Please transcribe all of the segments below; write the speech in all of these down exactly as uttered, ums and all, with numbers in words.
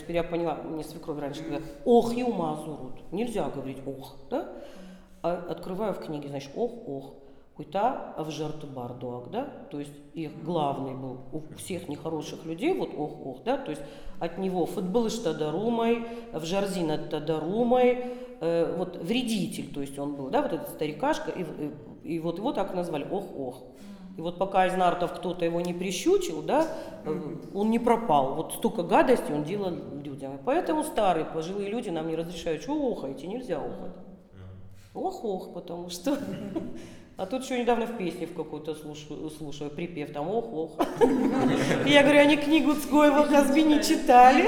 теперь я поняла, мне свекровь раньше говорила, ох, и ума зурут. Нельзя говорить ох, да? А открываю в книге, значит, ох, ох. Куйта в жертву бардуак, да? То есть их главный был у всех нехороших людей, вот ох, ох, да? То есть от него футболыш тадарумай, в жарзина тадарумай, э, вот вредитель, то есть он был, да, вот этот старикашка, и, и, и вот его так назвали, ох, ох. И вот пока из нартов кто-то его не прищучил, да, он не пропал. Вот столько гадостей он делал людям. Поэтому старые, пожилые люди нам не разрешают, что охаете, нельзя охать. Ох-ох, потому что... А тут еще недавно в песне в какую-то слушаю, слушаю припев, там ох-ох. Я говорю, они книгу Цгоева Хазби не читали.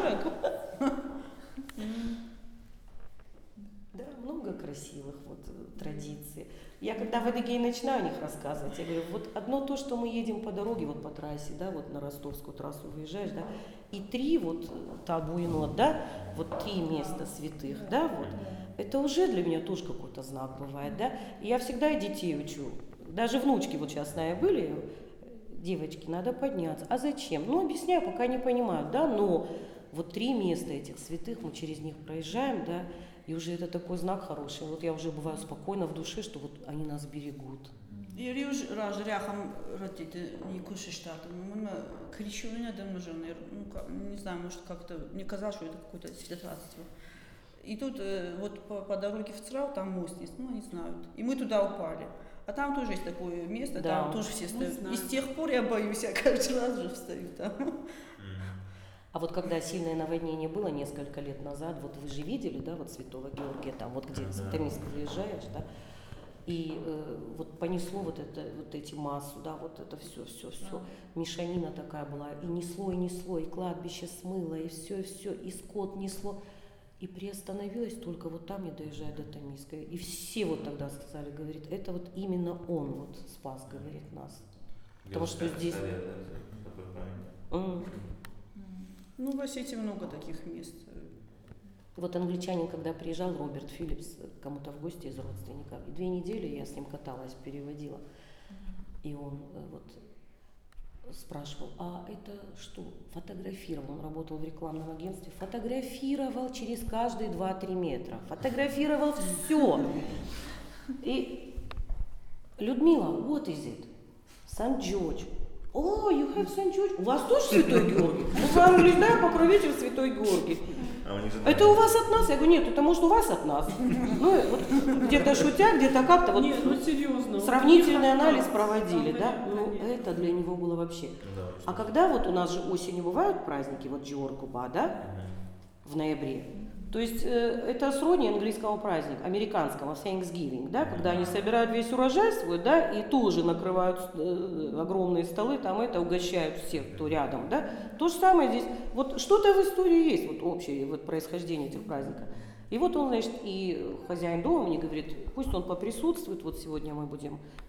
Да, много красивых вот традиций. Я когда в Адыгее начинаю о них рассказывать, я говорю, вот одно то, что мы едем по дороге, вот по трассе, да, вот на ростовскую трассу выезжаешь, да, и три вот табуинот, да, вот три места святых, да, вот, это уже для меня тоже какой-то знак бывает, да, и я всегда и детей учу, даже внучки вот сейчас с нами были, девочки, надо подняться, а зачем? Ну, объясняю, пока не понимают, да, но вот три места этих святых, мы через них проезжаем, да, и уже это такой знак хороший. Вот я уже бываю спокойна в душе, что вот они нас берегут. И уже раз ряхам родители не кушаешь штатом, мы кричули надо мной, ну не знаю, может как-то мне казалось, что это какое-то святотатство. И тут вот по, по дороге в Црау там мост есть, ну они знают. И мы туда упали. А там тоже есть такое место, да. Там тоже все встают. И с тех пор я боюсь, я каждый раз же встаю там. А вот когда сильное наводнение было несколько лет назад, вот вы же видели, да, вот Святого Георгия, там вот где с Томиска выезжаешь, да, и э, вот понесло вот это, вот эти массу, да, вот это все, все, все, мешанина такая была, и несло, и несло, и кладбище смыло, и все, и все, и скот несло, и приостановилось только вот там, не доезжая до Томиска, и все вот тогда сказали, говорит, это вот именно он вот спас, говорит, нас, потому что здесь... Ну, в Осетии много таких мест. Вот англичанин, когда приезжал, Роберт Филлипс, кому-то в гости из родственников, и две недели я с ним каталась, переводила. И он вот спрашивал, а это что? Фотографировал, он работал в рекламном агентстве, фотографировал через каждые два-три метра, фотографировал все. И Людмила, what is it? Санкт Джордж. О, you have Saint George. У вас тоже Святой Георгий? Мы с вами говорили, да, покровитель Святой Георгий. А это у вас от нас? Я говорю, нет, это может у вас от нас. Ну, вот где-то шутя, где-то как-то. Вот нет, ну серьезно. Сравнительный анализ проводили, да? Ну, это для него было вообще. А когда вот у нас же осенью бывают праздники, вот Джиор-Куба, да, в ноябре. То есть э, это сродни английского праздника, американского, Thanksgiving, да, когда они собирают весь урожай свой, да, и тоже накрывают э, огромные столы, там это угощают всех, кто рядом, да. То же самое здесь, вот что-то в истории есть, вот общее вот происхождение этих праздников. И вот он, значит, и хозяин дома мне говорит, пусть он поприсутствует, вот сегодня мы будем